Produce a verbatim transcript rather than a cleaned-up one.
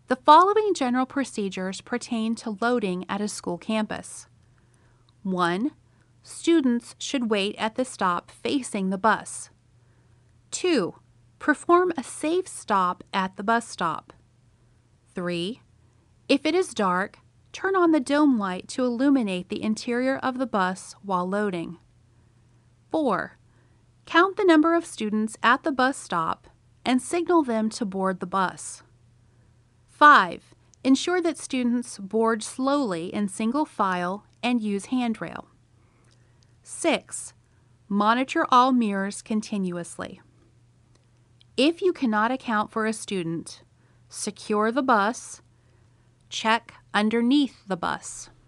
The following general procedures pertain to loading at a school campus. one. Students should wait at the stop facing the bus. two. Perform a safe stop at the bus stop. three. If it is dark, turn on the dome light to illuminate the interior of the bus while loading. four. Count the number of students at the bus stop and signal them to board the bus. five. Ensure that students board slowly in single file and use handrail. six. Monitor all mirrors continuously. If you cannot account for a student, secure the bus, check underneath the bus.